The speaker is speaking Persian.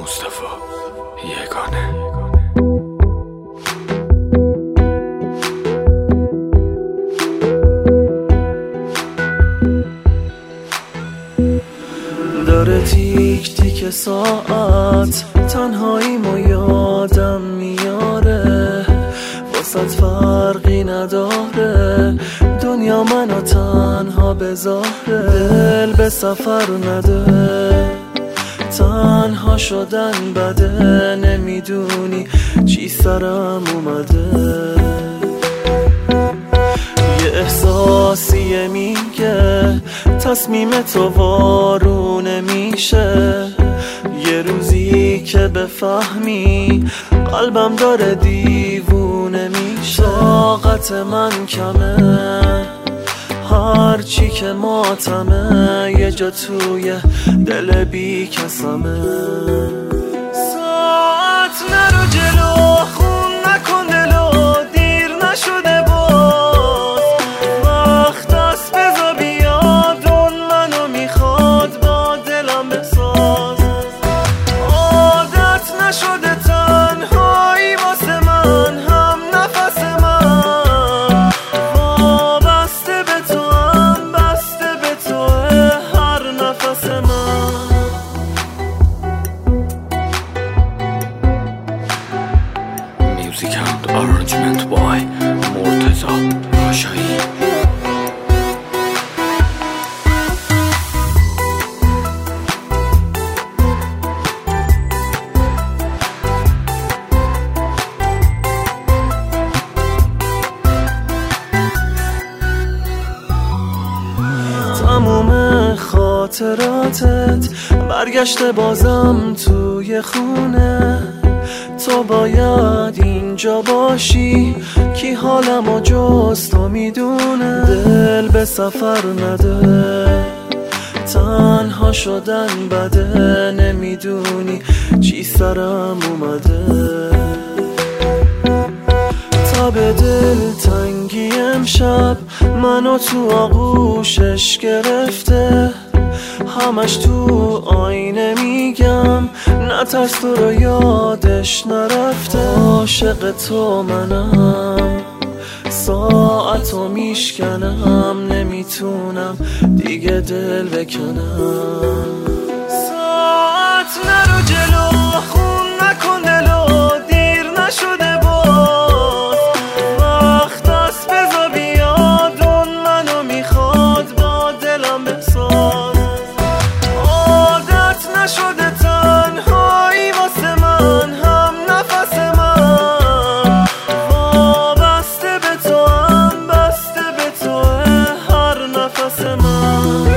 مصطفی یگانه. داره تیک تیک ساعت، تنهاییمو یادم میاره، واسط فرقی نداره، دنیا منو تنها بذاره. دل به سفر نده، تنها شدن بده، نمیدونی چی سرم اومده. یه احساسیه میگه تصمیم تو وارونه میشه، یه روزی که بفهمی قلبم داره دیوونه میشه. طاقت من کمه، هرچی که ماتمه، یه جا توی دل بی کسمه. ساعت نرو جلو، خون نکن دلو، دیر نشده باز، وقت است بزا بیاد، اون منو میخواد با دلم بساز. عادت نشده تنهایی واسه من، هم نفس من وابسته به تو، هم بسته به تو هر نفس من. Music and arrangement by مرتضی راشایی. تموم خاطراتت برگشته بازم توی خونه، تو باید اینجا باشی، کی حالمو جز تو میدونه. دل به سفر نده، تنها شدن بده، نمیدونی چی سرم اومده. تا به دل تنگی امشب منو تو آغوشش گرفته، همش تو آینه میگم نترس تو رو یادش نرفته. عاشق تو منم، ساعتو میشکنم، نمیتونم دیگه دل بکنم. ساعت نرو جلو، خون نکن دلو، دیر نشده باز، وقت است بزا بیاد، اون منو میخواد با دلم بساز. عادت نشده تنهایی واسه من، هم نفس من وابسته به تو، هم بسته به تو هر نفس من.